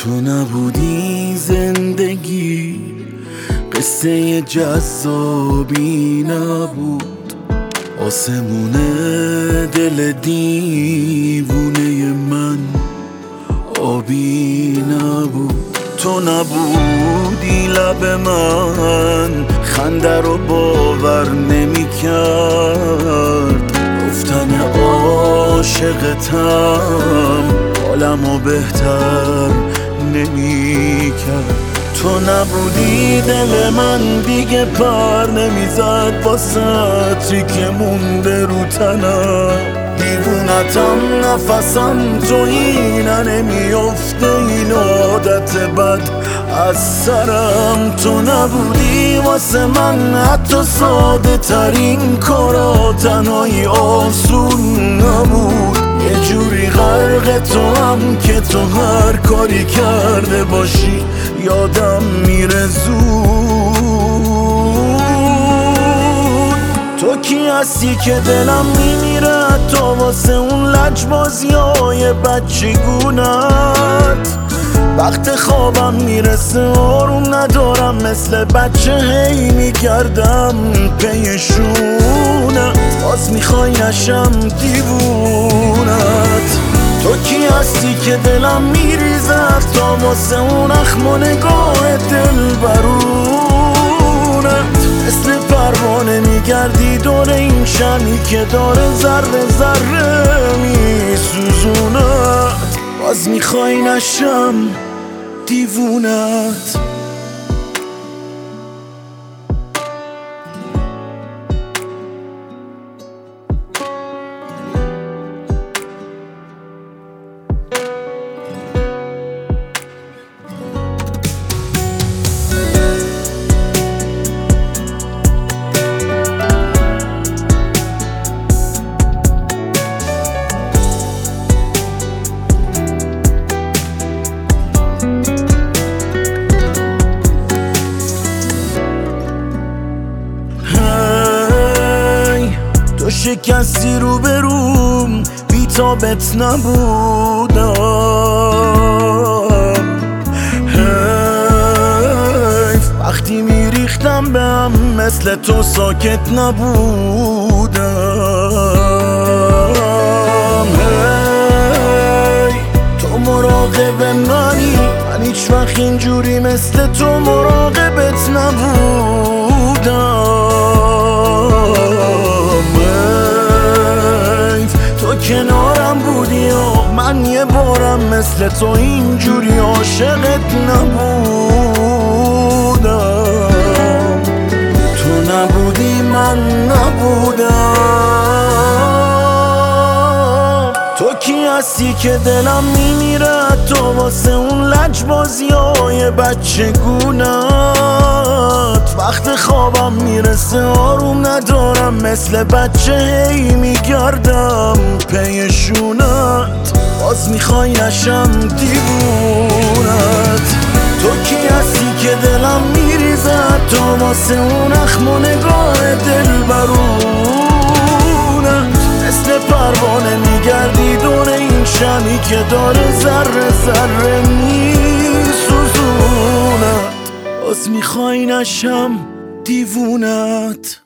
تو نبودی زندگی قصه جذابی نبود، آسمون دل دیوونه من آبی نبود. تو نبودی لب من خنده رو باور نمی کرد، گفتن عاشقتم حالمو بهتر نمی کرد. تو نبودی دل من دیگه پر نمیزد واسه که مونده رو تنم، دیوونتم نفسم تو اینه نمیافته این عادت بد از سرم. تو نبودی واسه من حتی ساده ترین کارا تنهایی آسون نبود، یه جوری غرق تو هم که تو هر کاری کرده باشی یادم میره زود. تو کی هستی که دلم میمیره تا واسه اون لجبازیای بچگونت، وقت خوابم میرسه آروم ندارم مثل بچه هی میگردم پیشونت، باز میخوای نشم دیوونت. تو کی هستی که دلم میریزد تا واسه اون اخم و نگاه دل برونت، مثل پروانه میگردی دور این شمی که داره ذره ذره میسوزونت، باز میخوای نشم دیوونت. تو شکستی رو بروم بی تابت نبودم، حیف وقتی میریختم به هم مثل تو ساکت نبودم. هی تو مراقب منی، من هیچ وقت اینجوری مثل تو مراقبت نبودم. کنارم بودی و من یه بارم مثل تو اینجوری عاشقت نبودم. تو نبودی من نبودم. تو کی هستی که دلم میمیره تو واسه اون لجبازیای بچگونت، وقت خوابم میرسه آروم ندارم مثل بچه هی میگردم پیشونت، باز میخوای نشم دیوونت. تو کی هستی که دلم میریزد تو واسه اون اخم و نگاه دل برونت، مثل پروانه میگردی دور این شمی که داره ذره ذره میسوزونت، باز میخوای نشم دیوونت.